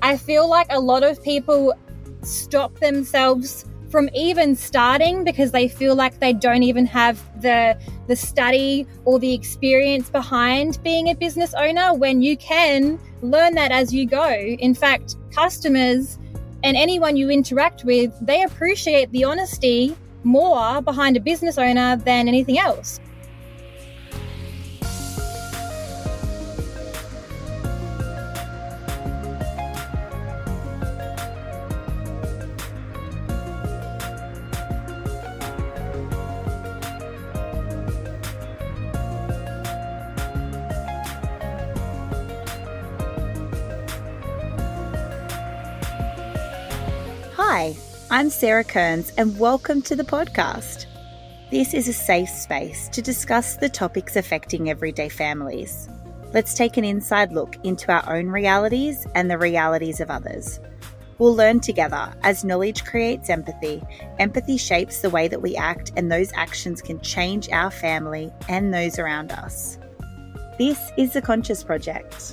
I feel like a lot of people stop themselves from even starting because they feel like they don't even have the study or the experience behind being a business owner, when you can learn that as you go. In fact, customers and anyone you interact with, they appreciate the honesty more behind a business owner than anything else. Hi, I'm Sarah Kearns and welcome to the podcast. This is a safe space to discuss the topics affecting everyday families. Let's take an inside look into our own realities and the realities of others. We'll learn together as knowledge creates empathy. Empathy shapes the way that we act, and those actions can change our family and those around us. This is The Conscious Project.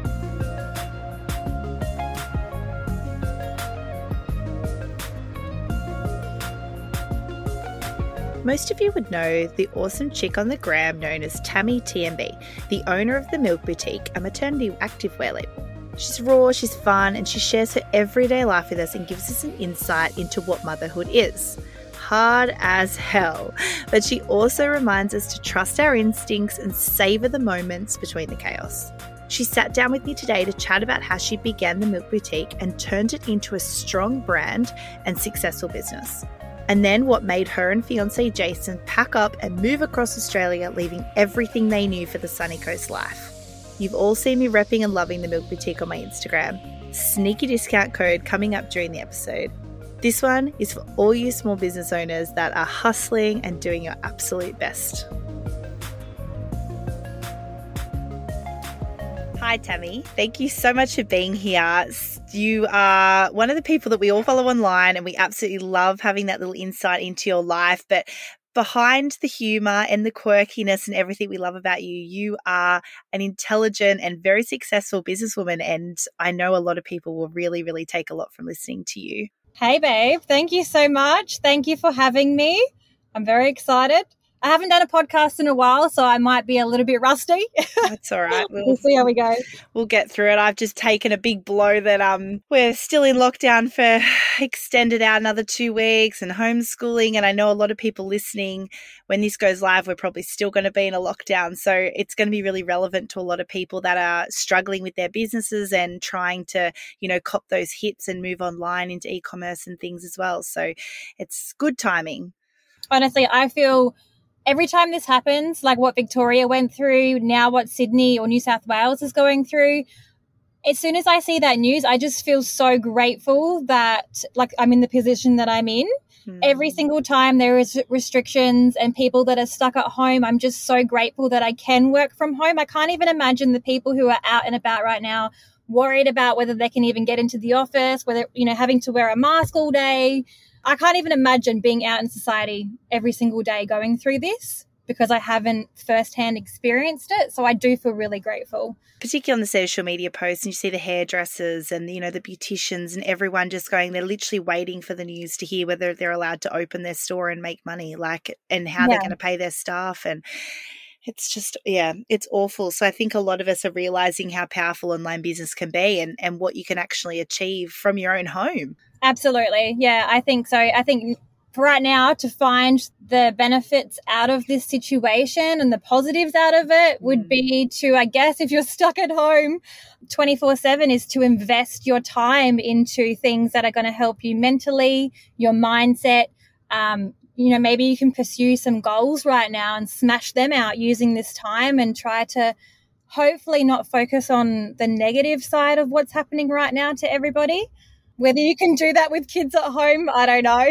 Most of you would know the awesome chick on the gram known as Tammy TMB, the owner of the Milk Boutique, a maternity activewear label. She's raw, she's fun, and she shares her everyday life with us and gives us an insight into what motherhood is. Hard as hell, but she also reminds us to trust our instincts and savor the moments between the chaos. She sat down with me today to chat about how she began the Milk Boutique and turned it into a strong brand and successful business. And then what made her and fiancé Jason pack up and move across Australia, leaving everything they knew for the sunny coast life. You've all seen me repping and loving the Milk Boutique on my Instagram. Sneaky discount code coming up during the episode. This one is for all you small business owners that are hustling and doing your absolute best. Hi, Tammy. Thank you so much for being here. You are one of the people that we all follow online, and we absolutely love having that little insight into your life. But behind the humor and the quirkiness and everything we love about you, you are an intelligent and very successful businesswoman. And I know a lot of people will really, really take a lot from listening to you. Hey, babe. Thank you so much. Thank you for having me. I'm very excited. I haven't done a podcast in a while, so I might be a little bit rusty. That's all right. We'll see how we go. We'll get through it. I've just taken a big blow that we're still in lockdown for extended out another 2 weeks and homeschooling. And I know a lot of people listening, when this goes live, we're probably still going to be in a lockdown. So it's going to be really relevant to a lot of people that are struggling with their businesses and trying to, cop those hits and move online into e-commerce and things as well. So it's good timing. Honestly, I feel every time this happens, like what Victoria went through, now what Sydney or New South Wales is going through, as soon as I see that news, I just feel so grateful that I'm in the position that I'm in. Every single time there is restrictions and people that are stuck at home, I'm just so grateful that I can work from home. I can't even imagine the people who are out and about right now worried about whether they can even get into the office, whether, having to wear a mask all day. I can't even imagine being out in society every single day going through this because I haven't firsthand experienced it. So I do feel really grateful. Particularly on the social media posts, and you see the hairdressers and, the beauticians and everyone just going, they're literally waiting for the news to hear whether they're allowed to open their store and make money, and how they're going to pay their staff. And it's just, it's awful. So I think a lot of us are realizing how powerful online business can be and what you can actually achieve from your own home. Absolutely. Yeah, I think so. I think for right now, to find the benefits out of this situation and the positives out of it would be to, I guess, if you're stuck at home 24/7, is to invest your time into things that are going to help you mentally, your mindset. Maybe you can pursue some goals right now and smash them out using this time and try to hopefully not focus on the negative side of what's happening right now to everybody. Whether you can do that with kids at home, I don't know.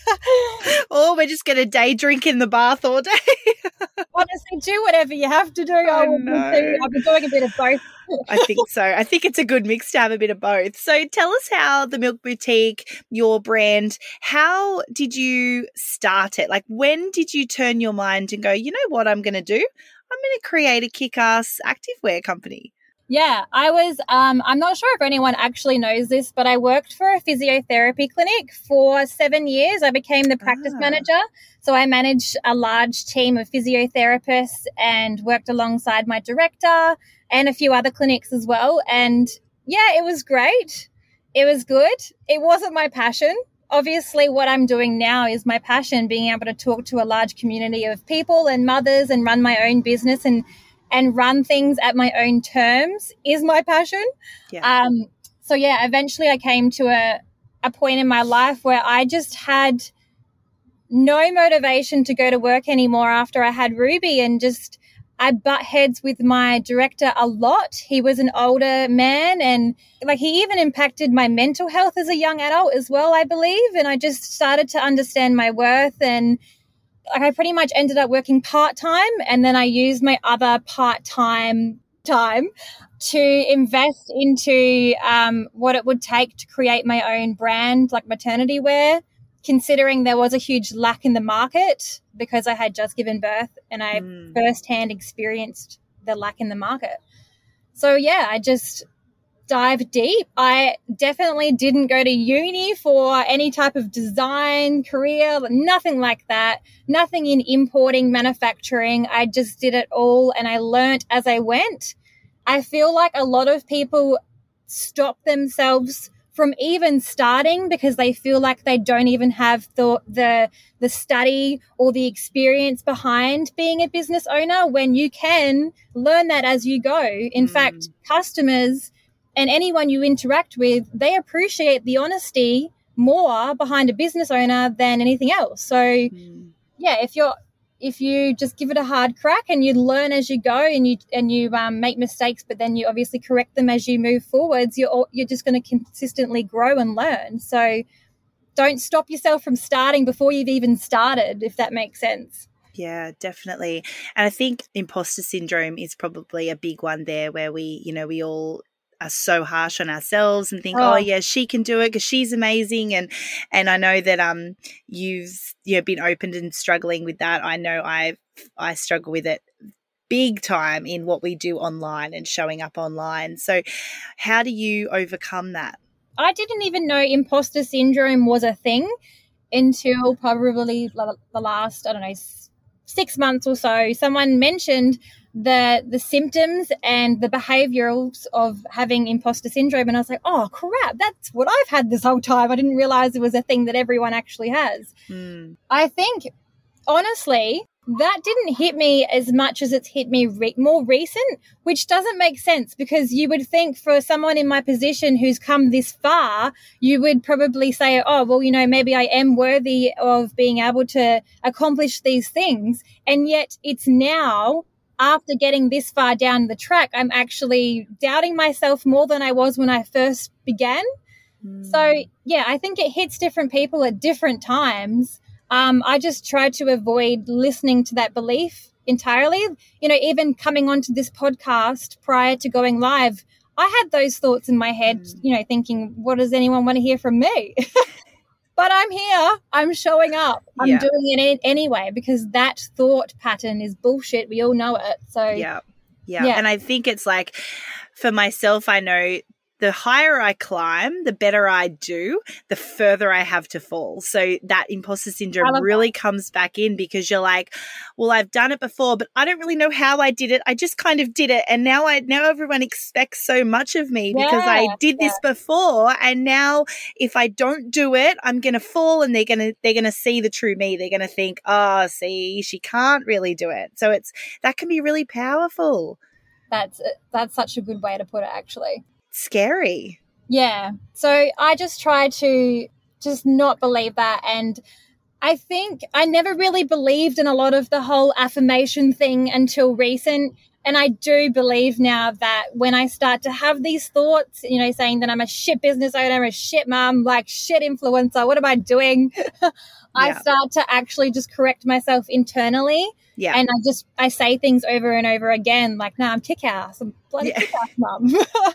Or we're just going to day drink in the bath all day. Honestly, do whatever you have to do. I've been doing a bit of both. I think so. I think it's a good mix to have a bit of both. So tell us how the Milk Boutique, your brand, how did you start it? When did you turn your mind and go, you know what I'm going to do? I'm going to create a kick-ass activewear company. Yeah, I was, I'm not sure if anyone actually knows this, but I worked for a physiotherapy clinic for 7 years. I became the practice manager. So I managed a large team of physiotherapists and worked alongside my director and a few other clinics as well. And yeah, it was great. It was good. It wasn't my passion. Obviously, what I'm doing now is my passion, being able to talk to a large community of people and mothers and run my own business and run things at my own terms is my passion. Yeah. So yeah, eventually I came to a point in my life where I just had no motivation to go to work anymore after I had Ruby, and just I butt heads with my director a lot. He was an older man, and like he even impacted my mental health as a young adult as well, I believe. And I just started to understand my worth, and like I pretty much ended up working part-time, and then I used my other part-time time to invest into what it would take to create my own brand, like maternity wear, considering there was a huge lack in the market because I had just given birth and I firsthand experienced the lack in the market. So yeah, I just dive deep. I definitely didn't go to uni for any type of design career, nothing like that, nothing in importing, manufacturing. I just did it all and I learnt as I went. I feel like a lot of people stop themselves from even starting because they feel like they don't even have the study or the experience behind being a business owner, when you can learn that as you go. In fact, customers and anyone you interact with, they appreciate the honesty more behind a business owner than anything else. So yeah, if you just give it a hard crack and you learn as you go and you make mistakes, but then you obviously correct them as you move forwards, you're just going to consistently grow and learn. So don't stop yourself from starting before you've even started, if that makes sense. Yeah, definitely. And I think imposter syndrome is probably a big one there, where we all are so harsh on ourselves and think, oh yeah, she can do it because she's amazing. And I know that you've been open and struggling with that. I know I struggle with it big time in what we do online and showing up online. So how do you overcome that? I didn't even know imposter syndrome was a thing until probably the last, 6 months or so. Someone mentioned the symptoms and the behaviorals of having imposter syndrome, and I was like, oh crap, that's what I've had this whole time. I didn't realize it was a thing that everyone actually has. I think honestly that didn't hit me as much as it's hit me more recent, which doesn't make sense, because you would think for someone in my position who's come this far, you would probably say, oh, well, maybe I am worthy of being able to accomplish these things. And yet it's now, after getting this far down the track, I'm actually doubting myself more than I was when I first began. So yeah, I think it hits different people at different times. I just try to avoid listening to that belief entirely. Even coming onto this podcast prior to going live, I had those thoughts in my head, thinking, what does anyone want to hear from me? But I'm here. I'm showing up. I'm doing it anyway, because that thought pattern is bullshit. We all know it. So yeah. And I think it's like, for myself, I know the higher I climb, the better I do, the further I have to fall. So that imposter syndrome really comes back in, because you're like, well, I've done it before, but I don't really know how I did it. I just kind of did it. And now everyone expects so much of me because I did this before. And now if I don't do it, I'm going to fall, and they're going to see the true me. They're going to think, oh, see, she can't really do it. So that can be really powerful. That's such a good way to put it, actually. Scary. Yeah. So I just try to just not believe that. And I think I never really believed in a lot of the whole affirmation thing until recent. And I do believe now that when I start to have these thoughts, saying that I'm a shit business owner, a shit mom, like shit influencer, what am I doing? I start to actually just correct myself internally. Yeah. And I say things over and over again, like, nah, I'm kick-ass. I'm bloody kick-ass mom.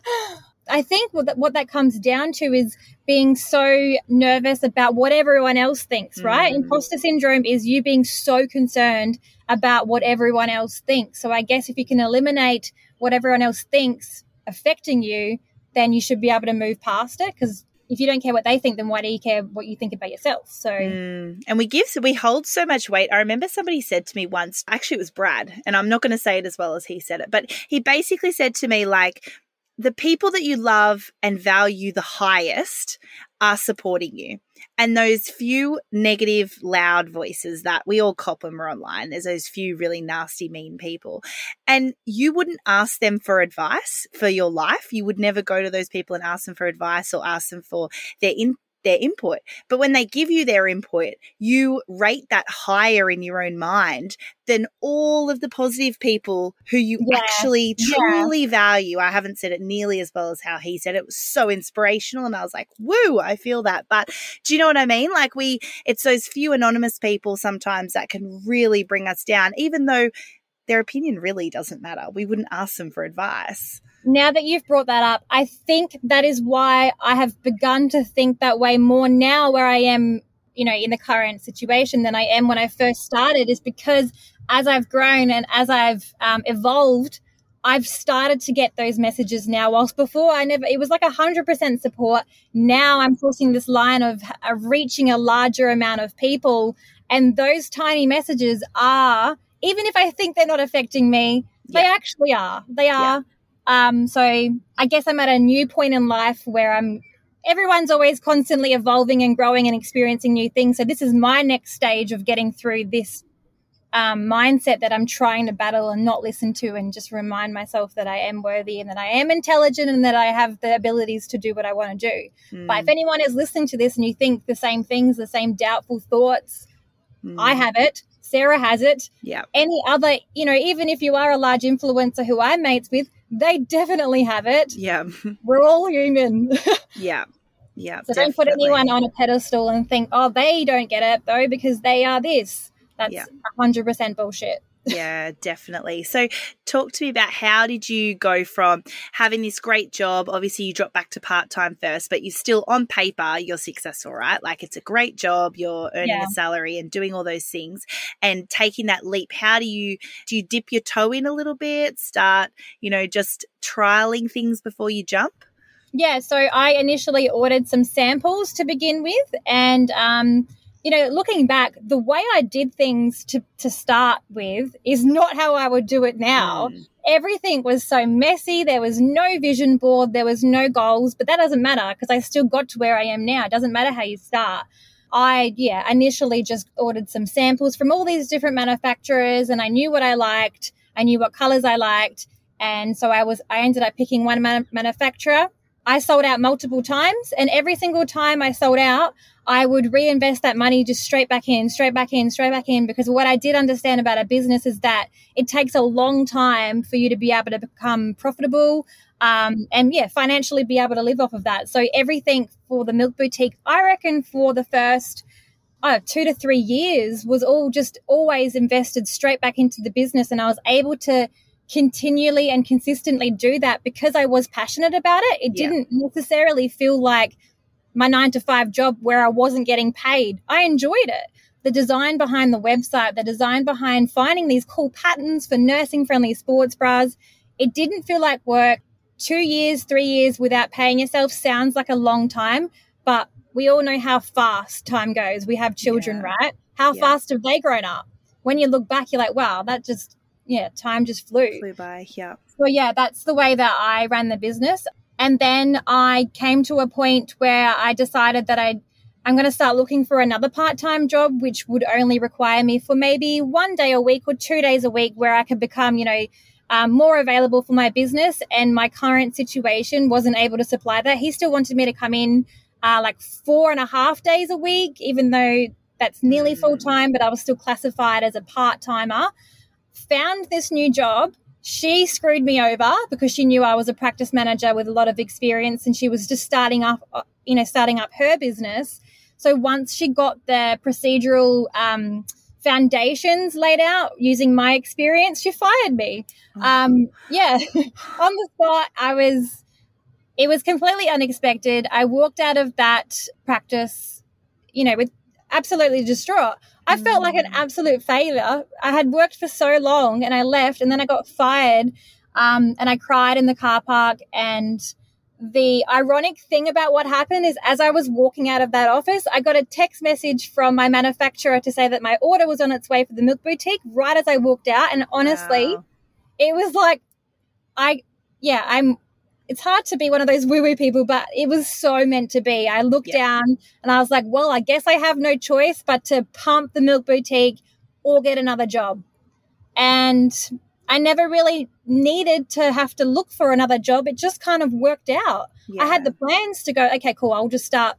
I think what that comes down to is being so nervous about what everyone else thinks, right? Imposter syndrome is you being so concerned about what everyone else thinks. So I guess if you can eliminate what everyone else thinks, affecting you, then you should be able to move past it, because if you don't care what they think, then why do you care what you think about yourself? So, and we hold so much weight. I remember somebody said to me once, actually it was Brad, and I'm not going to say it as well as he said it, but he basically said to me, like, the people that you love and value the highest are supporting you. And those few negative, loud voices that we all cop when we're online, there's those few really nasty, mean people. And you wouldn't ask them for advice for your life. You would never go to those people and ask them for advice or ask them for their input. But when they give you their input, you rate that higher in your own mind than all of the positive people who you actually truly value. I haven't said it nearly as well as how he said it. It was so inspirational, and I was like, woo, I feel that. But do you know what I mean? Like, it's those few anonymous people sometimes that can really bring us down, even though their opinion really doesn't matter. We wouldn't ask them for advice. Now that you've brought that up, I think that is why I have begun to think that way more now, where I am, in the current situation, than I am when I first started, is because as I've grown and as I've evolved, I've started to get those messages now. Whilst before it was like 100% support. Now I'm crossing this line of reaching a larger amount of people. And those tiny messages are, even if I think they're not affecting me, they actually are. They are. Yeah. So I guess I'm at a new point in life where everyone's always constantly evolving and growing and experiencing new things. So this is my next stage of getting through this mindset that I'm trying to battle and not listen to, and just remind myself that I am worthy and that I am intelligent and that I have the abilities to do what I want to do. But if anyone is listening to this and you think the same things, the same doubtful thoughts, I have it. Sarah has it. Yeah. Any other, even if you are a large influencer who I'm mates with, they definitely have it. Yeah. We're all human. Yeah. Yeah. So don't put anyone on a pedestal and think, oh, they don't get it though because they are this. That's 100% bullshit. Yeah, definitely. So talk to me about, how did you go from having this great job? Obviously you dropped back to part-time first, but you're still, on paper, you're successful, right? Like, it's a great job, you're earning a salary and doing all those things, and taking that leap. How do you dip your toe in a little bit, start, just trialing things before you jump? Yeah, so I initially ordered some samples to begin with, and looking back, the way I did things to start with is not how I would do it now. Everything was so messy. There was no vision board. There was no goals, but that doesn't matter because I still got to where I am now. It doesn't matter how you start. I initially just ordered some samples from all these different manufacturers, and I knew what I liked. I knew what colors I liked. And so I ended up picking one manufacturer. I sold out multiple times, and every single time I sold out, I would reinvest that money just straight back in, because what I did understand about a business is that it takes a long time for you to be able to become profitable and financially be able to live off of that. So everything for the Milk Boutique, I reckon for the first 2 to 3 years was all just always invested straight back into the business, and I was able to continually and consistently do that because I was passionate about it. It didn't necessarily feel like my 9-to-5 job where I wasn't getting paid. I enjoyed it. The design behind the website, the design behind finding these cool patterns for nursing-friendly sports bras, it didn't feel like work. 2 years, 3 years without paying yourself sounds like a long time, but we all know how fast time goes. We have children, right? How fast have they grown up? When you look back, you're like, wow, that just, time just flew by. Yeah. So that's the way that I ran the business. And then I came to a point where I decided that I'm going to start looking for another part-time job, which would only require me for maybe 1 day a week or 2 days a week, where I could become, more available for my business. And my current situation wasn't able to supply that. He still wanted me to come in like 4.5 days a week, even though that's nearly full-time, but I was still classified as a part-timer. Found this new job. She screwed me over because she knew I was a practice manager with a lot of experience, and she was just starting up her business. So once she got the procedural foundations laid out using my experience, she fired me. On the spot, it was completely unexpected. I walked out of that practice, with absolutely distraught. I felt like an absolute failure. I had worked for so long and I left, and then I got fired. And I cried in the car park. And the ironic thing about what happened is as I was walking out of that office, I got a text message from my manufacturer to say that my order was on its way for the Milk Boutique right as I walked out. And honestly, Wow. it was like, it's hard to be one of those woo-woo people, but it was so meant to be. I looked down and I was like, well, I guess I have no choice but to pump the Milk Boutique or get another job. And I never really needed to have to look for another job. It just kind of worked out. Yeah. I had the plans to go, okay, cool, I'll just start,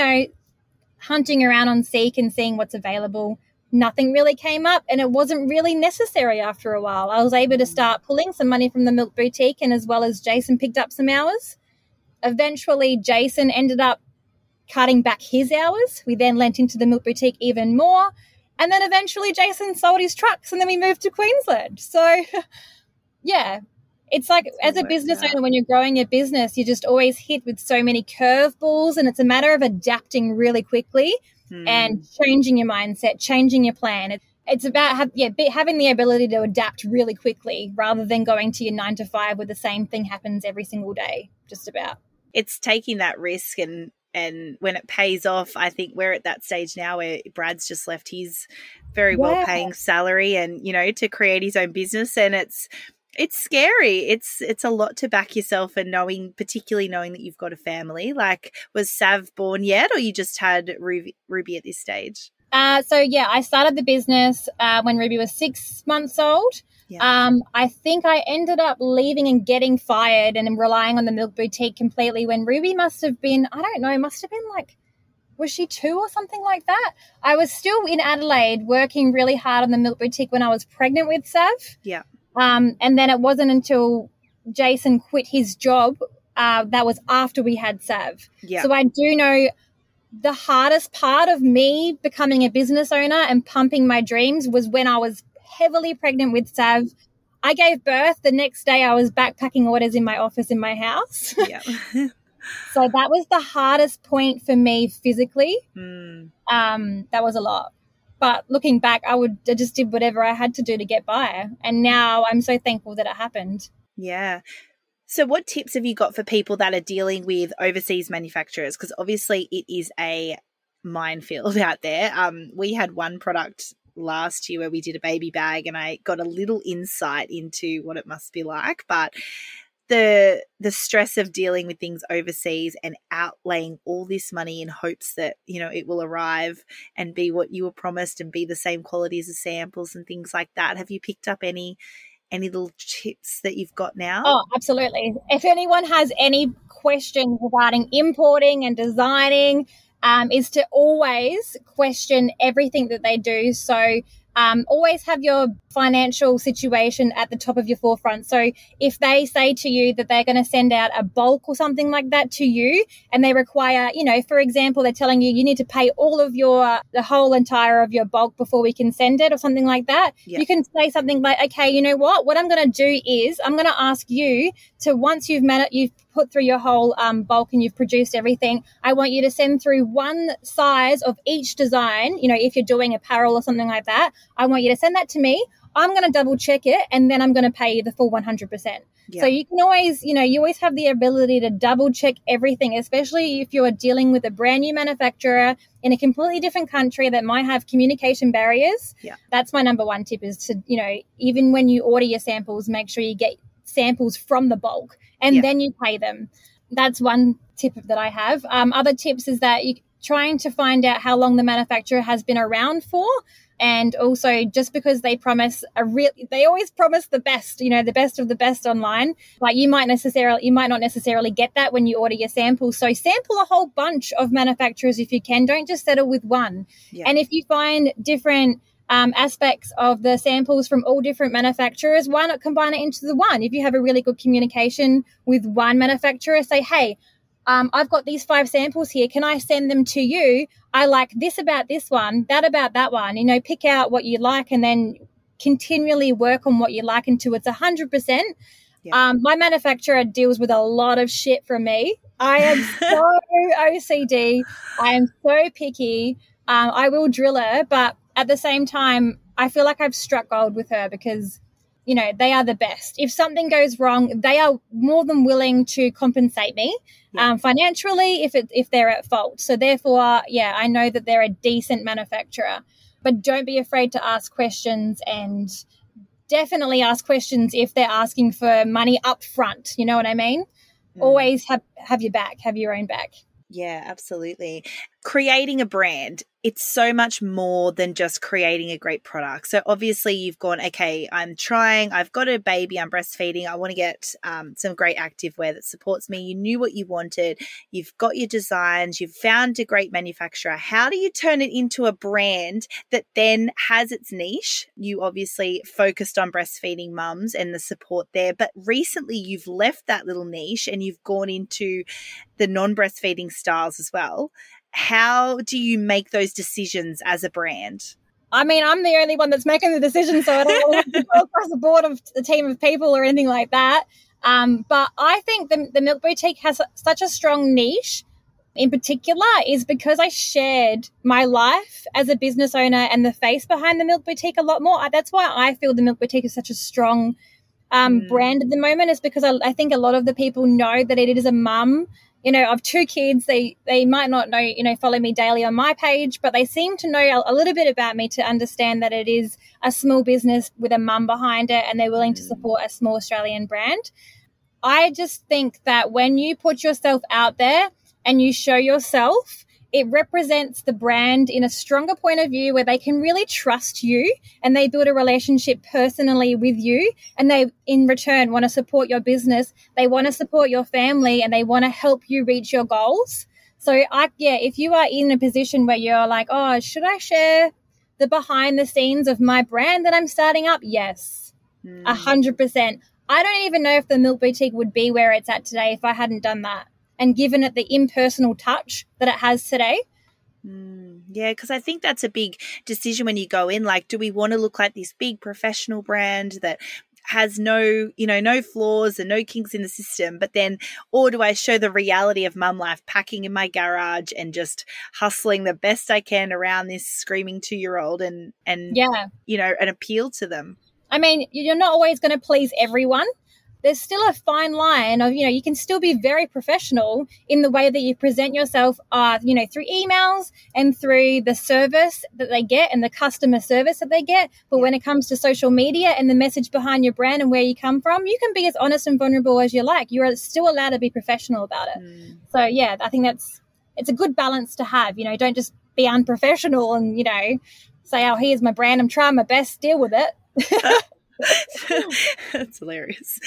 hunting around on Seek and seeing what's available. Nothing really came up, and it wasn't really necessary after a while. I was able to start pulling some money from the Milk Boutique, and as well as Jason picked up some hours. Eventually, Jason ended up cutting back his hours. We then lent into the Milk Boutique even more. And then eventually Jason sold his trucks and then we moved to Queensland. So, yeah, it's like as a business owner, when you're growing your business, you're just always hit with so many curveballs, and it's a matter of adapting really quickly and changing your mindset, changing your plan. It's about having the ability to adapt really quickly rather than going to your 9 to 5 where the same thing happens every single day, just about. It's taking that risk, and when it pays off, I think we're at that stage now where Brad's just left his very well-paying salary and, to create his own business. And it's scary. It's a lot to back yourself, and particularly knowing that you've got a family. Like, was Sav born yet, or you just had Ruby at this stage? I started the business when Ruby was 6 months old. Yeah. I think I ended up leaving and getting fired and relying on the Milk Boutique completely when Ruby must have been like, was she 2 or something like that? I was still in Adelaide working really hard on the Milk Boutique when I was pregnant with Sav. Yeah. And then it wasn't until Jason quit his job that was after we had Sav. Yeah. So I do know the hardest part of me becoming a business owner and pumping my dreams was when I was heavily pregnant with Sav. I gave birth. The next day I was backpacking orders in my office in my house. Yeah. So that was the hardest point for me physically. That was a lot. But looking back, I just did whatever I had to do to get by. And now I'm so thankful that it happened. Yeah. So what tips have you got for people that are dealing with overseas manufacturers? Because obviously it is a minefield out there. We had one product last year where we did a baby bag, and I got a little insight into what it must be like. But the stress of dealing with things overseas and outlaying all this money in hopes that, it will arrive and be what you were promised and be the same quality as the samples and things like that. Have you picked up any little tips that you've got now? Oh, absolutely. If anyone has any questions regarding importing and designing, is to always question everything that they do. So always have your financial situation at the top of your forefront. So if they say to you that they're going to send out a bulk or something like that to you, and they require, for example, they're telling you need to pay all of the whole entire of your bulk before we can send it or something like that. Yeah. You can say something like, okay, you know what I'm going to do is I'm going to ask you to, once you've put through your whole bulk and you've produced everything, I want you to send through one size of each design. If you're doing apparel or something like that, I want you to send that to me. I'm going to double check it, and then I'm going to pay you the full 100%. Yeah. So you can always, you always have the ability to double check everything, especially if you're dealing with a brand new manufacturer in a completely different country that might have communication barriers. Yeah. That's my number one tip, is to, even when you order your samples, make sure you get samples from the bulk and then you pay them. That's one tip that I have. Other tips is that you're trying to find out how long the manufacturer has been around for. And also, just because they they always promise the best, the best of the best online, but you might not necessarily get that when you order your samples. So sample a whole bunch of manufacturers if you can. Don't just settle with one. Yeah. And if you find different aspects of the samples from all different manufacturers, why not combine it into the one? If you have a really good communication with one manufacturer, say, hey, I've got these 5 samples here. Can I send them to you? I like this about this one, that about that one. Pick out what you like and then continually work on what you like until it's 100%. Yeah. My manufacturer deals with a lot of shit from me. I am so OCD. I am so picky. I will drill her, but at the same time, I feel like I've struck gold with her because they are the best. If something goes wrong, they are more than willing to compensate me financially if they're at fault. So therefore, I know that they're a decent manufacturer. But don't be afraid to ask questions, and definitely ask questions if they're asking for money up front. You know what I mean? Always have your back, have your own back. Yeah, absolutely. Creating a brand, it's so much more than just creating a great product. So obviously you've gone, okay, I've got a baby, I'm breastfeeding, I want to get some great activewear that supports me. You knew what you wanted, you've got your designs, you've found a great manufacturer. How do you turn it into a brand that then has its niche? You obviously focused on breastfeeding mums and the support there, but recently you've left that little niche and you've gone into the non-breastfeeding styles as well. How do you make those decisions as a brand? I mean, I'm the only one that's making the decision, so I don't really have to go across the board of the team of people or anything like that. But I think the Milk Boutique has such a strong niche in particular is because I shared my life as a business owner and the face behind the Milk Boutique a lot more. That's why I feel the Milk Boutique is such a strong brand at the moment, is because I think a lot of the people know that it is a mum, of 2 kids. They might not know, follow me daily on my page, but they seem to know a little bit about me to understand that it is a small business with a mum behind it, and they're willing to support a small Australian brand. I just think that when you put yourself out there and you show yourself, it represents the brand in a stronger point of view where they can really trust you and they build a relationship personally with you, and they in return want to support your business. They want to support your family and they want to help you reach your goals. So if you are in a position where you're like, oh, should I share the behind the scenes of my brand that I'm starting up? Yes, 100%. I don't even know if the Milk Boutique would be where it's at today if I hadn't done that and given it the impersonal touch that it has today. Yeah, because I think that's a big decision when you go in. Like, do we want to look like this big professional brand that has no flaws and no kinks in the system, but then, or do I show the reality of mum life, packing in my garage and just hustling the best I can around this screaming 2-year-old and appeal to them? I mean, you're not always going to please everyone. There's still a fine line of, you can still be very professional in the way that you present yourself, through emails and through the service that they get and the customer service that they get. But when it comes to social media and the message behind your brand and where you come from, you can be as honest and vulnerable as you like. You're still allowed to be professional about it. So, I think it's a good balance to have. Don't just be unprofessional and, say, oh, here's my brand, I'm trying my best, deal with it. That's hilarious.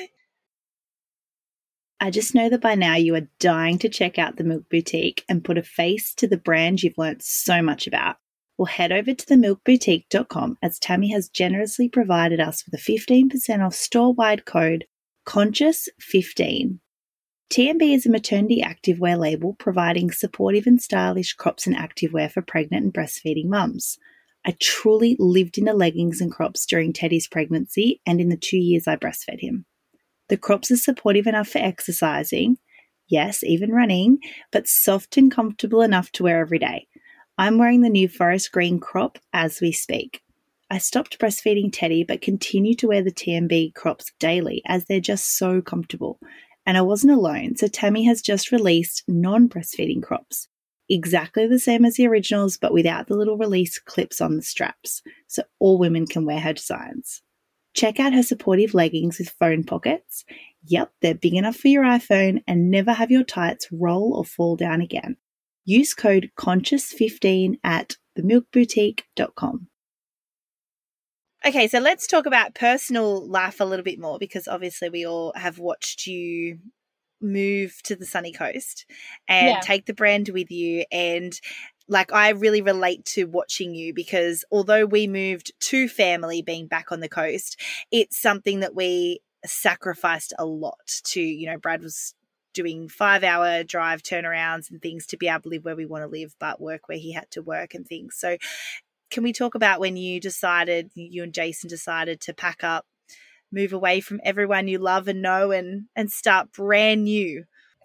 I just know that by now you are dying to check out the Milk Boutique and put a face to the brand you've learnt so much about. Well, head over to themilkboutique.com, as Tammy has generously provided us with a 15% off store-wide code CONSCIOUS15. TMB is a maternity activewear label providing supportive and stylish crops and activewear for pregnant and breastfeeding mums. I truly lived in the leggings and crops during Teddy's pregnancy and in the 2 years I breastfed him. The crops are supportive enough for exercising, yes, even running, but soft and comfortable enough to wear every day. I'm wearing the new forest green crop as we speak. I stopped breastfeeding Teddy but continue to wear the TMB crops daily as they're just so comfortable. And I wasn't alone, so Tammy has just released non-breastfeeding crops. Exactly the same as the originals, but without the little release clips on the straps, so all women can wear her designs. Check out her supportive leggings with phone pockets. Yep, they're big enough for your iPhone and never have your tights roll or fall down again. Use code CONSCIOUS15 at themilkboutique.com. Okay, so let's talk about personal life a little bit more, because obviously we all have watched you move to the sunny coast and take the brand with you, and I really relate to watching you, because although we moved to family being back on the coast, it's something that we sacrificed a lot to. Brad was doing 5-hour drive turnarounds and things to be able to live where we want to live but work where he had to work and things. So can we talk about when you and Jason decided to pack up, move away from everyone you love and know, and start brand new?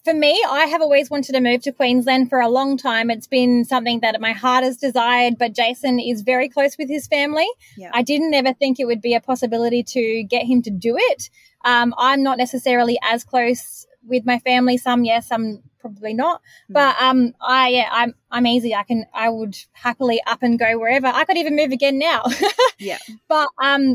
For me, I have always wanted to move to Queensland for a long time. It's been something that my heart has desired, but Jason is very close with his family. Yeah. I didn't ever think it would be a possibility to get him to do it. I'm not necessarily as close with my family. Some yes, some probably not. But I'm easy. I would happily up and go wherever. I could even move again now. Yeah. But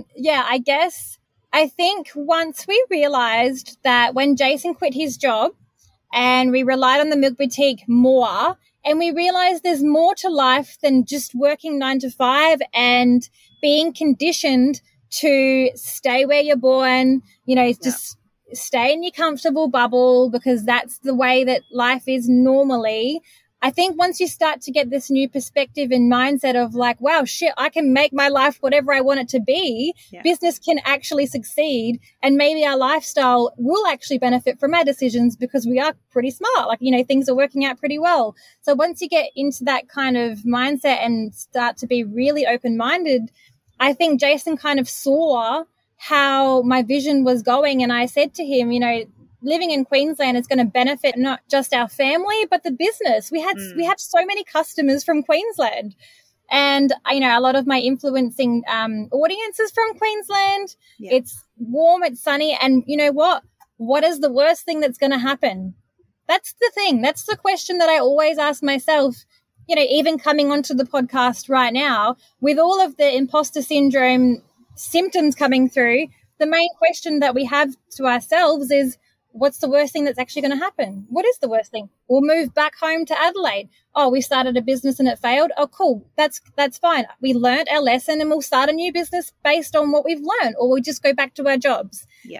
I think once we realized that when Jason quit his job, and we relied on the Milk Boutique more, and we realized there's more to life than just working 9 to 5 and being conditioned to stay where you're born, just stay in your comfortable bubble because that's the way that life is normally. I think once you start to get this new perspective and mindset of like, wow, shit, I can make my life whatever I want it to be. Yeah. Business can actually succeed, and maybe our lifestyle will actually benefit from our decisions because we are pretty smart. Like, things are working out pretty well. So once you get into that kind of mindset and start to be really open-minded, I think Jason kind of saw how my vision was going. And I said to him, living in Queensland is going to benefit not just our family, but the business. We have so many customers from Queensland, and a lot of my influencing audience is from Queensland. Yeah. It's warm, it's sunny, and you know what? What is the worst thing that's going to happen? That's the thing. That's the question that I always ask myself. Even coming onto the podcast right now, with all of the imposter syndrome symptoms coming through, the main question that we have to ourselves is, what's the worst thing that's actually going to happen? What is the worst thing? We'll move back home to Adelaide. Oh, we started a business and it failed. Oh, cool. That's fine. We learned our lesson and we'll start a new business based on what we've learned, or we'll just go back to our jobs. Yeah.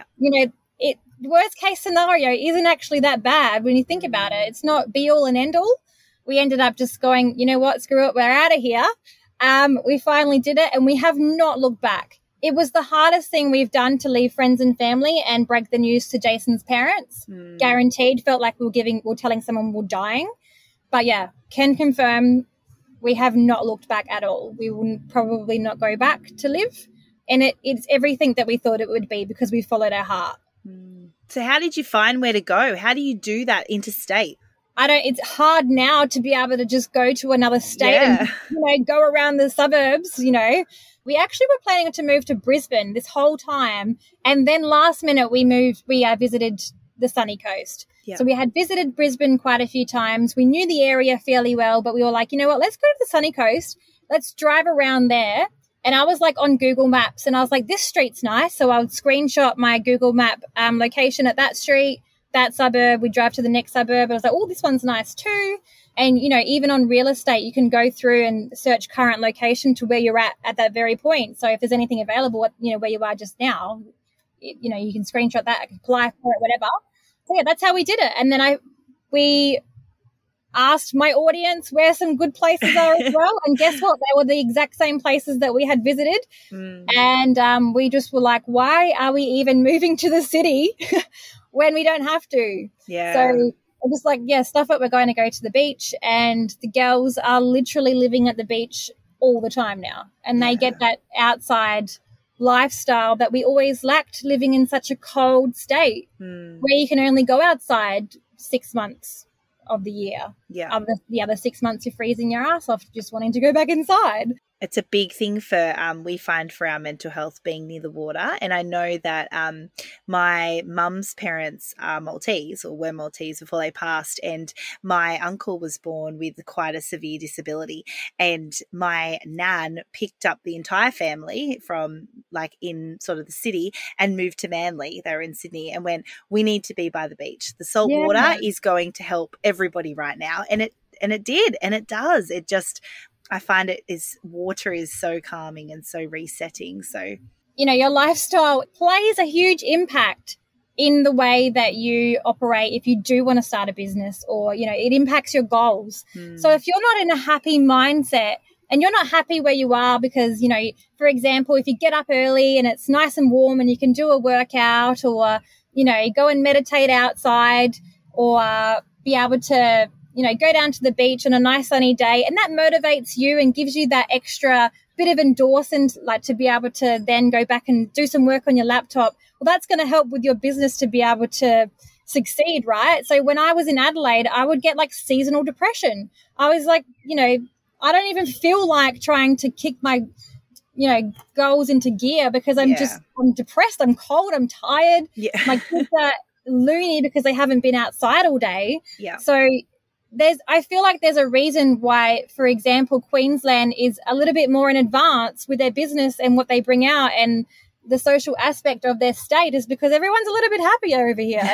Worst case scenario isn't actually that bad when you think about it. It's not be all and end all. We ended up just going, you know what, screw it, we're out of here. We finally did it and we have not looked back. It was the hardest thing we've done to leave friends and family and break the news to Jason's parents. Guaranteed. Felt like we were telling someone we're dying. But yeah, can confirm we have not looked back at all. We wouldn't probably not go back to live. And it's everything that we thought it would be because we followed our heart. So how did you find where to go? How do you do that interstate? It's hard now to be able to just go to another state and, go around the suburbs, We actually were planning to move to Brisbane this whole time. And then last minute we visited the sunny coast. Yep. So we had visited Brisbane quite a few times. We knew the area fairly well, but we were like, you know what, let's go to the sunny coast. Let's drive around there. And I was like on Google Maps and I was like, this street's nice. So I would screenshot my Google Map location at that street, that suburb. We drive to the next suburb. I was like, oh, this one's nice too. And, even on real estate, you can go through and search current location to where you're at that very point. So if there's anything available, where you are just now, you can screenshot that, apply for it, whatever. So yeah, that's how we did it. And then we asked my audience where some good places are as well. And guess what? They were the exact same places that we had visited. And we just were like, why are we even moving to the city when we don't have to? Yeah. So I'm just like, stuff it. We're going to go to the beach, and the girls are literally living at the beach all the time now. And they get that outside lifestyle that we always lacked living in such a cold state where you can only go outside 6 months of the year. Yeah. The other 6 months you're freezing your ass off just wanting to go back inside. It's a big thing for we find for our mental health being near the water. And I know that my mum's parents are Maltese, or were Maltese before they passed, and my uncle was born with quite a severe disability, and my nan picked up the entire family from in sort of the city and moved to Manly. They were in Sydney, and went, we need to be by the beach. The salt water is going to help everybody right now. And it did, and it does. It just, I find water is so calming and so resetting. So, your lifestyle plays a huge impact in the way that you operate if you do want to start a business, or, it impacts your goals. So if you're not in a happy mindset and you're not happy where you are because, for example, if you get up early and it's nice and warm and you can do a workout, or, go and meditate outside, or be able to go down to the beach on a nice sunny day, and that motivates you and gives you that extra bit of endorsement, to be able to then go back and do some work on your laptop. Well, that's going to help with your business to be able to succeed, right? So when I was in Adelaide, I would get like seasonal depression. I was like, I don't even feel like trying to kick my, goals into gear because I'm depressed. I'm cold. I'm tired. Yeah. My kids are loony because they haven't been outside all day. Yeah. So I feel like there's a reason why, for example, Queensland is a little bit more in advance with their business and what they bring out, and the social aspect of their state is because everyone's a little bit happier over here.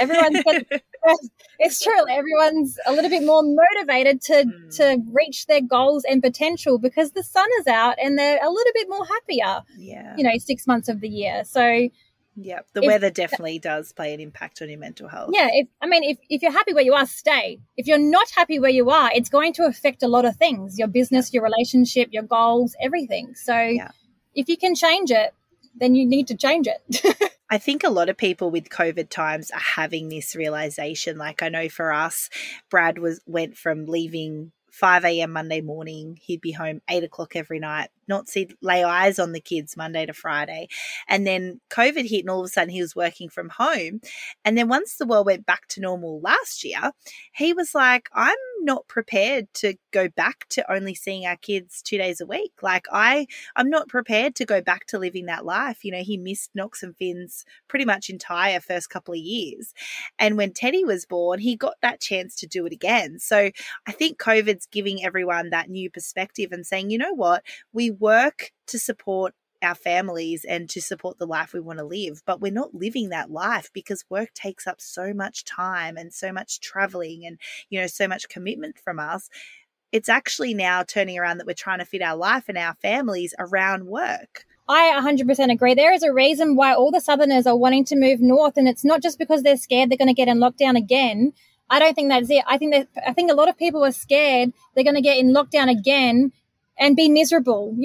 It's true. Everyone's a little bit more motivated to reach their goals and potential because the sun is out and they're a little bit more happier. Yeah. 6 months of the year. So yeah, the weather definitely does play an impact on your mental health. Yeah, if you're happy where you are, stay. If you're not happy where you are, it's going to affect a lot of things, your business, your relationship, your goals, everything. So if you can change it, then you need to change it. I think a lot of people with COVID times are having this realization. Like I know for us, Brad went from leaving 5 a.m. Monday morning. He'd be home 8 o'clock every night, not lay eyes on the kids Monday to Friday. And then COVID hit and all of a sudden he was working from home. And then once the world went back to normal last year, he was like, I'm not prepared to go back to only seeing our kids 2 days a week. Like I'm not prepared to go back to living that life. He missed Knox and Finn's pretty much entire first couple of years. And when Teddy was born, he got that chance to do it again. So I think COVID's giving everyone that new perspective and saying, you know what, we work to support our families and to support the life we want to live, but we're not living that life because work takes up so much time and so much traveling and, so much commitment from us. It's actually now turning around that we're trying to fit our life and our families around work. I 100% agree. There is a reason why all the Southerners are wanting to move north, and it's not just because they're scared they're going to get in lockdown again. I don't think that's it. I think a lot of people are scared they're going to get in lockdown again and be miserable.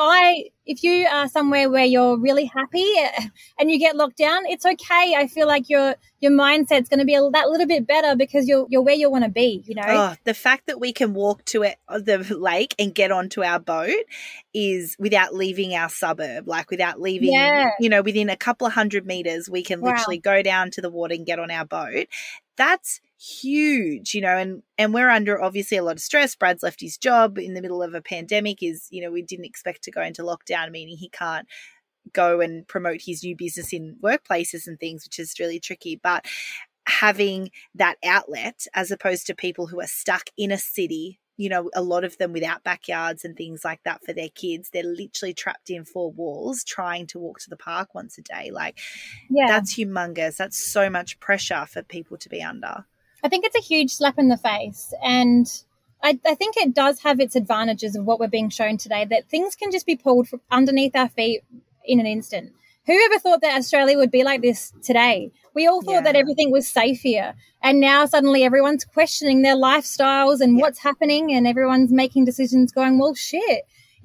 If you are somewhere where you're really happy and you get locked down, it's okay. I feel like your mindset's going to be that little bit better because you're where you want to be, Oh, the fact that we can walk to the lake and get onto our boat is without leaving our suburb, like without leaving, within a couple of 100 meters, we can literally go down to the water and get on our boat. That's huge, and we're under obviously a lot of stress. Brad's left his job in the middle of a pandemic. We didn't expect to go into lockdown, meaning he can't go and promote his new business in workplaces and things, which is really tricky. But having that outlet as opposed to people who are stuck in a city, a lot of them without backyards and things like that for their kids, they're literally trapped in 4 walls trying to walk to the park once a day. That's humongous. That's so much pressure for people to be under. I think it's a huge slap in the face, and I think it does have its advantages of what we're being shown today, that things can just be pulled from underneath our feet in an instant. Who ever thought that Australia would be like this today? We all thought that everything was safe here, and now suddenly everyone's questioning their lifestyles and what's happening, and everyone's making decisions going, well, shit,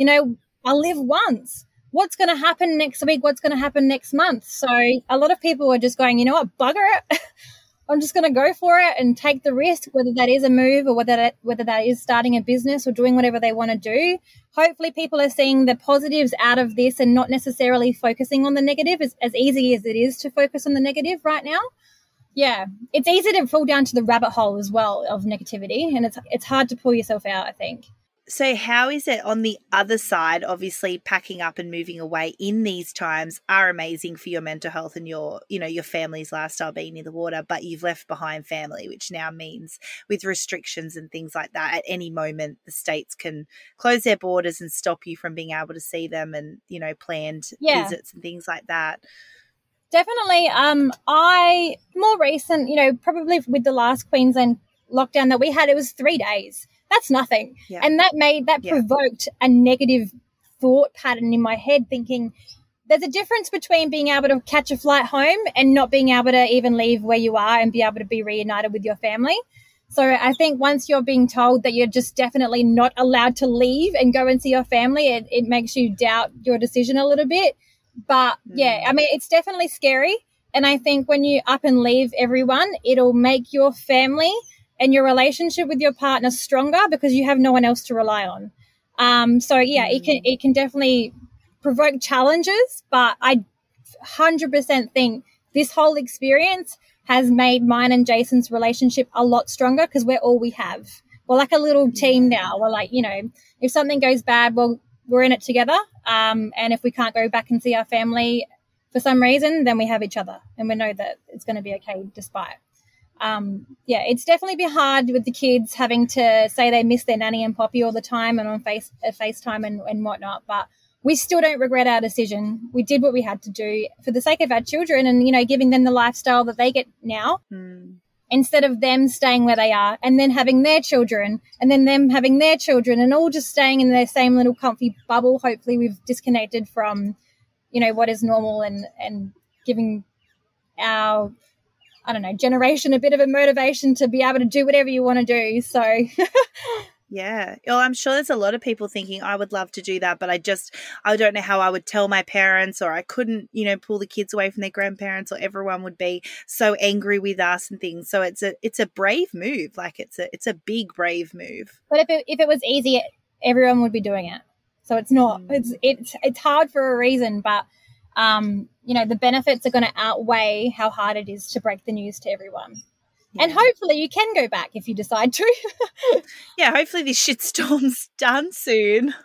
I live once. What's going to happen next week? What's going to happen next month? So a lot of people are just going, you know what, bugger it. I'm just going to go for it and take the risk, whether that is a move or whether that is starting a business or doing whatever they want to do. Hopefully people are seeing the positives out of this and not necessarily focusing on the negative, as easy as it is to focus on the negative right now. Yeah, it's easy to fall down to the rabbit hole as well of negativity, and it's hard to pull yourself out, I think. So how is it on the other side? Obviously, packing up and moving away in these times are amazing for your mental health and your family's lifestyle, being near the water, but you've left behind family, which now means with restrictions and things like that, at any moment the states can close their borders and stop you from being able to see them and, planned visits and things like that. Definitely. I more recent, probably with the last Queensland lockdown that we had, it was 3 days. That's nothing. Yeah. And that provoked a negative thought pattern in my head, thinking there's a difference between being able to catch a flight home and not being able to even leave where you are and be able to be reunited with your family. So I think once you're being told that you're just definitely not allowed to leave and go and see your family, it makes you doubt your decision a little bit. But it's definitely scary. And I think when you up and leave everyone, it'll make your family and your relationship with your partner stronger because you have no one else to rely on. It can definitely provoke challenges, but I 100% think this whole experience has made mine and Jason's relationship a lot stronger because we're all we have. We're like a little team now. We're like, if something goes bad, well, we're in it together. And if we can't go back and see our family for some reason, then we have each other and we know that it's going to be okay despite. It's definitely been hard with the kids having to say they miss their nanny and poppy all the time and on FaceTime and whatnot. But we still don't regret our decision. We did what we had to do for the sake of our children and, giving them the lifestyle that they get now instead of them staying where they are and then having their children and then them having their children and all just staying in their same little comfy bubble. Hopefully we've disconnected from, what is normal and giving our, generation a bit of a motivation to be able to do whatever you want to do. So yeah. Well, I'm sure there's a lot of people thinking I would love to do that, but I don't know how I would tell my parents, or I couldn't, pull the kids away from their grandparents, or everyone would be so angry with us and things. So it's a brave move. Like it's a big brave move. But if it was easy, everyone would be doing it. So it's not. It's hard for a reason, but the benefits are going to outweigh how hard it is to break the news to everyone. Yeah. And hopefully you can go back if you decide to. Yeah, hopefully this shitstorm's done soon.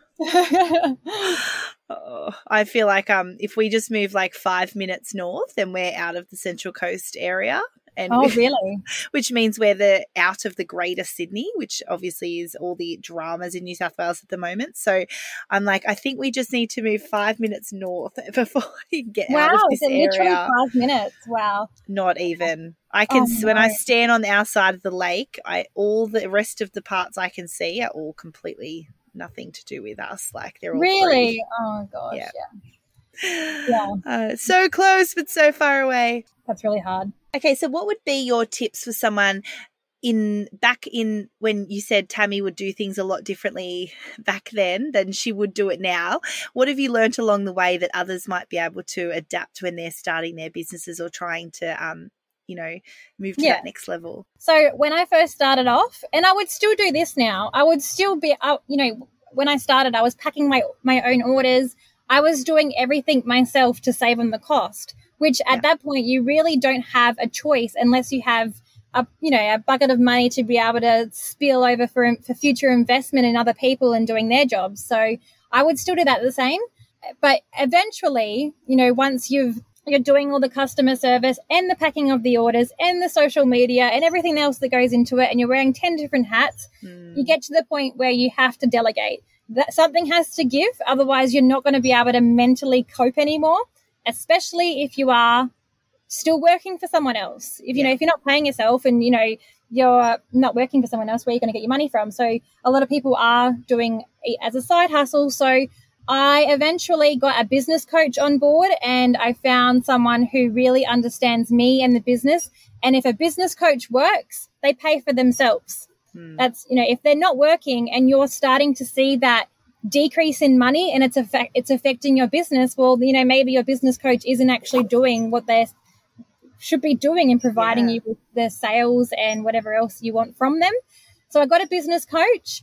I feel like if we just move like 5 minutes north, then we're out of the Central Coast area. And really? Which means we're out of the Greater Sydney, which obviously is all the dramas in New South Wales at the moment. So I'm like, I think we just need to move 5 minutes north before we get out of this area. Wow, literally 5 minutes. Wow. Not even. I can when I stand on our side of the lake, all the rest of the parts I can see are all completely nothing to do with us. Like they're all really free. Oh gosh, yeah. So close but so far away. That's really hard. Okay, so what would be your tips for someone back in when you said Tammy would do things a lot differently back then than she would do it now? What have you learnt along the way that others might be able to adapt when they're starting their businesses or trying to move to that next level? So when I first started off, and I would still do this now, I would still be when I started, I was packing my own orders. I was doing everything myself to save on the cost, which at that point you really don't have a choice unless you have a bucket of money to be able to spill over for future investment in other people and doing their jobs. So I would still do that the same. But eventually, once you're doing all the customer service and the packing of the orders and the social media and everything else that goes into it, and you're wearing 10 different hats, you get to the point where you have to delegate. That something has to give, otherwise you're not going to be able to mentally cope anymore, especially if you are still working for someone else. If if you're not paying yourself and you're not working for someone else, where you're going to get your money from? So a lot of people are doing it as a side hustle. So I eventually got a business coach on board, and I found someone who really understands me and the business. And if a business coach works, they pay for themselves. That's, if they're not working and you're starting to see that decrease in money and it's affecting your business, well, maybe your business coach isn't actually doing what they should be doing and providing you with the sales and whatever else you want from them. So I got a business coach.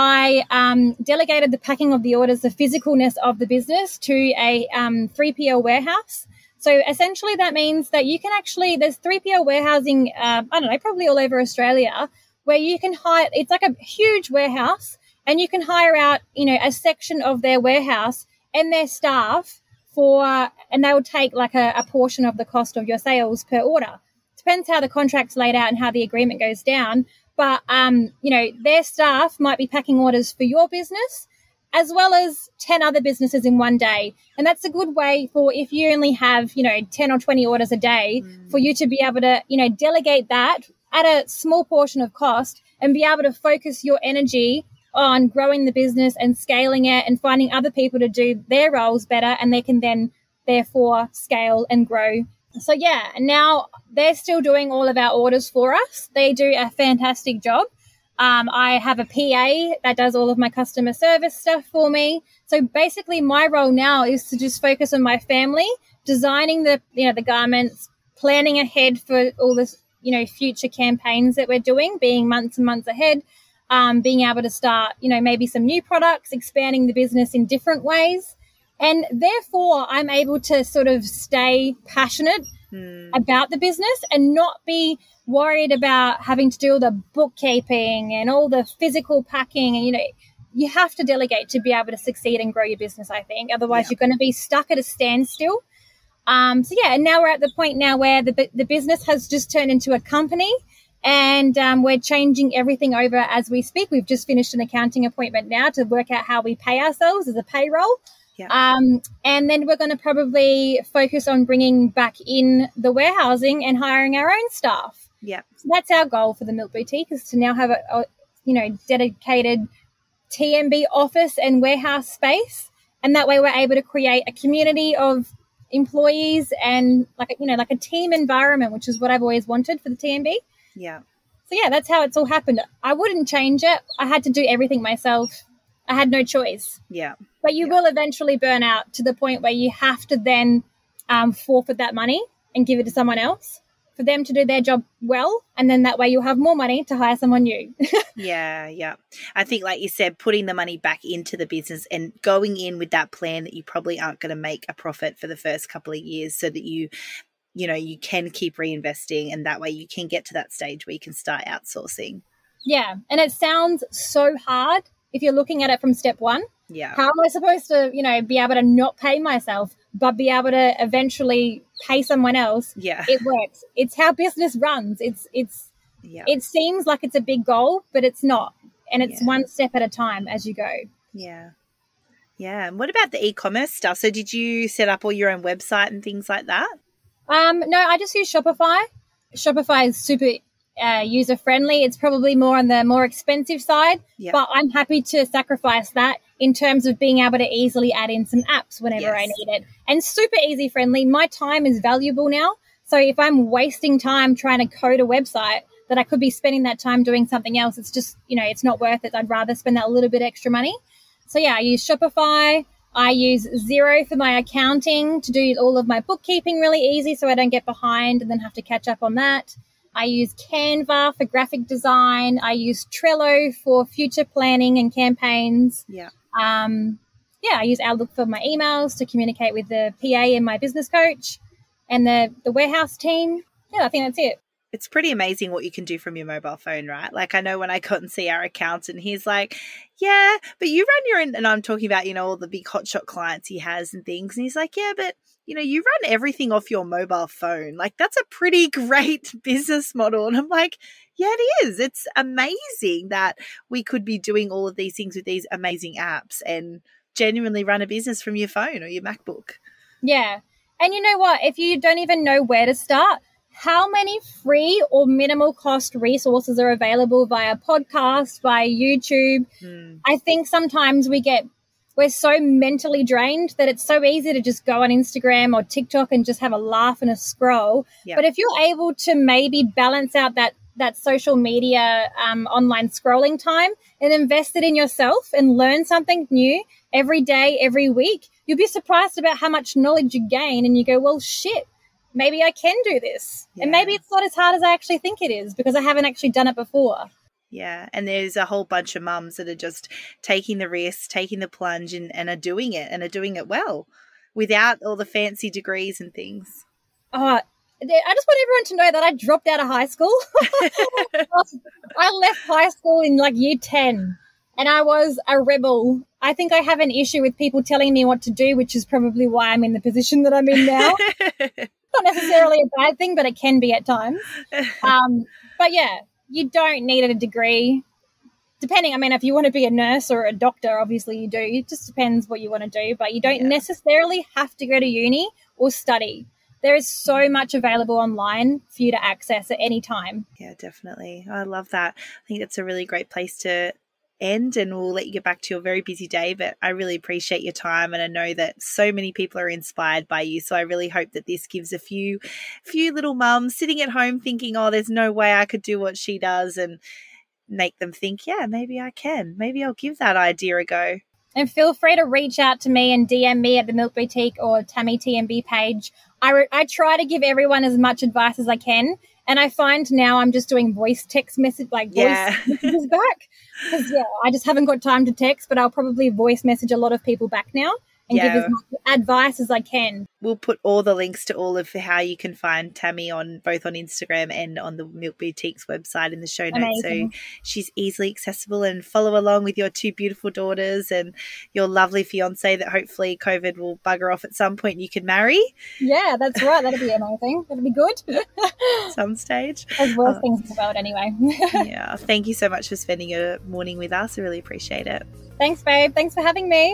I delegated the packing of the orders, the physicalness of the business, to a 3PL warehouse. So essentially that means that you can there's 3PL warehousing, probably all over Australia, where you can hire, it's like a huge warehouse, and you can hire out, a section of their warehouse and their staff and they will take like a portion of the cost of your sales per order. Depends how the contract's laid out and how the agreement goes down. But, their staff might be packing orders for your business as well as 10 other businesses in one day. And that's a good way for, if you only have, 10 or 20 orders a day, for you to be able to, delegate that at a small portion of cost and be able to focus your energy on growing the business and scaling it and finding other people to do their roles better, and they can then therefore scale and grow. So now they're still doing all of our orders for us. They do a fantastic job. I have a PA that does all of my customer service stuff for me. So basically my role now is to just focus on my family, designing the garments, planning ahead for all this, future campaigns that we're doing, being months and months ahead, being able to start, maybe some new products, expanding the business in different ways. And therefore I'm able to sort of stay passionate about the business and not be worried about having to do all the bookkeeping and all the physical packing. And, you have to delegate to be able to succeed and grow your business, I think. Otherwise, you're going to be stuck at a standstill. And now we're at the point now where the business has just turned into a company, and we're changing everything over as we speak. We've just finished an accounting appointment now to work out how we pay ourselves as a payroll. Yeah. And then we're going to probably focus on bringing back in the warehousing and hiring our own staff. Yeah. So that's our goal for the Milk Boutique, is to now have a dedicated TMB office and warehouse space. And that way we're able to create a community of employees and like a team environment, which is what I've always wanted for the TMB. Yeah. So that's how it's all happened. I wouldn't change it. I had to do everything myself. I had no choice. Yeah. But you will eventually burn out to the point where you have to then forfeit that money and give it to someone else for them to do their job well. And then that way you'll have more money to hire someone new. Yeah. I think, like you said, putting the money back into the business and going in with that plan that you probably aren't going to make a profit for the first couple of years, so that you can keep reinvesting, and that way you can get to that stage where you can start outsourcing. Yeah. And it sounds so hard if you're looking at it from step one. Yeah. How am I supposed to, be able to not pay myself, but be able to eventually pay someone else? Yeah. It works. It's how business runs. It seems like it's a big goal, but it's not. And it's one step at a time as you go. Yeah. Yeah. And what about the e-commerce stuff? So did you set up all your own website and things like that? No, I just use Shopify. Shopify is super user-friendly. It's probably more on the more expensive side, but I'm happy to sacrifice that in terms of being able to easily add in some apps whenever I need it. And super easy-friendly. My time is valuable now. So if I'm wasting time trying to code a website that I could be spending that time doing something else, it's just, it's not worth it. I'd rather spend that little bit extra money. So, I use Shopify. I use Xero for my accounting to do all of my bookkeeping really easy so I don't get behind and then have to catch up on that. I use Canva for graphic design. I use Trello for future planning and campaigns. Yeah. I use Outlook for my emails to communicate with the PA and my business coach and the warehouse team. Yeah, I think that's it. It's pretty amazing what you can do from your mobile phone, right? Like, I know when I got and see our accountant, he's like, yeah, but you run your own, and I'm talking about, all the big hotshot clients he has and things. And he's like, yeah, but, you run everything off your mobile phone. Like, that's a pretty great business model. And I'm like, yeah, it is. It's amazing that we could be doing all of these things with these amazing apps and genuinely run a business from your phone or your MacBook. Yeah. And you know what? If you don't even know where to start, how many free or minimal cost resources are available via podcasts, via YouTube? I think sometimes we're so mentally drained that it's so easy to just go on Instagram or TikTok and just have a laugh and a scroll. Yep. But if you're able to maybe balance out that social media online scrolling time and invest it in yourself and learn something new every day, every week, you'll be surprised about how much knowledge you gain, and you go, well, shit. Maybe I can do this. Yeah. And maybe it's not as hard as I actually think it is because I haven't actually done it before. Yeah. And there's a whole bunch of mums that are just taking the risk, taking the plunge and are doing it and are doing it well without all the fancy degrees and things. Oh, I just want everyone to know that I dropped out of high school. I left high school in year 10 and I was a rebel. I think I have an issue with people telling me what to do, which is probably why I'm in the position that I'm in now. Not necessarily a bad thing, but it can be at times. But yeah, you don't need a degree. Depending, if you want to be a nurse or a doctor, obviously you do. It just depends what you want to do, but you don't necessarily have to go to uni or study. There is so much available online for you to access at any time. Yeah, definitely. I love that. I think that's a really great place to end, and we'll let you get back to your very busy day, but I really appreciate your time, and I know that so many people are inspired by you, so I really hope that this gives a few little mums sitting at home thinking, oh, there's no way I could do what she does, and make them think, yeah, maybe I can. Maybe I'll give that idea a go. And feel free to reach out to me and DM me at the Milk Boutique or Tammy TMB page. I try to give everyone as much advice as I can. And I find now I'm just doing voice messages back. Because, I just haven't got time to text, but I'll probably voice message a lot of people back now and give as much advice as I can. We'll put all the links to all of how you can find Tammy on both on Instagram and on the Milk Boutique's website in the show notes. Amazing. So she's easily accessible, and follow along with your 2 beautiful daughters and your lovely fiance that hopefully COVID will bugger off at some point and you can marry. Yeah, that's right. That'll be amazing. That'll be good. Some stage. There's worse things in the world anyway. Yeah. Thank you so much for spending your morning with us. I really appreciate it. Thanks, babe. Thanks for having me.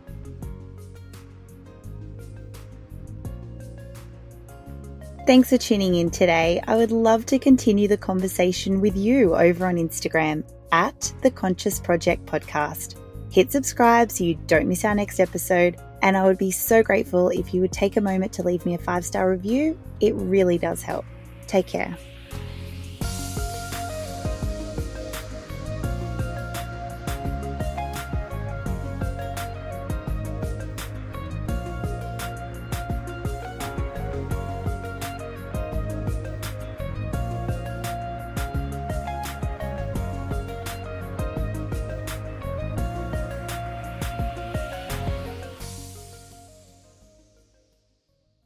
Thanks for tuning in today. I would love to continue the conversation with you over on Instagram at The Conscious Project Podcast. Hit subscribe so you don't miss our next episode, and I would be so grateful if you would take a moment to leave me a 5-star review. It really does help. Take care.